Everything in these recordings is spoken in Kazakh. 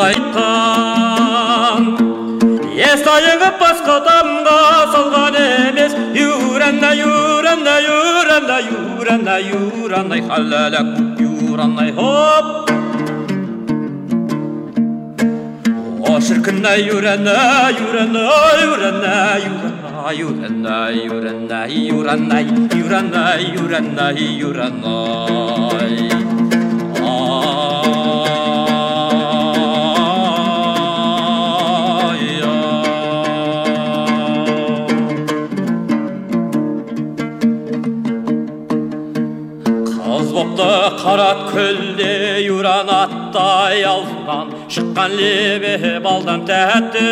айтқан естайығы басқа адамға салған емес. Юранай, юранай, юранай, юранай, юранай, халалак, юранай, хоп. О шіркінай, юранай, юранай, юранай, юранай, юранай, юранай, юранай, юранай, юранай, юранай. Қыз бопты қарат көлде юран аттай аузынан шыққан лебе балдан тәтті.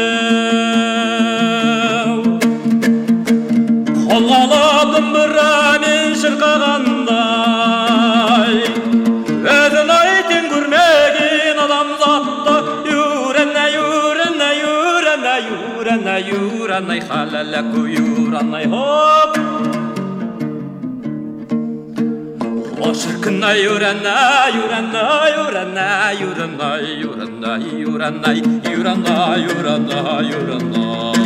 Қолға алып дүмбірамен шырқағандай өзін айтын көрмеген адамзатты. Юранай, юранай, юранай, юранай, юранай, халалаку, юранай, хоп. О шіркінай, юранай, юранай, юранай, юранай, юранай, юранай, юранай, юранай, юранай.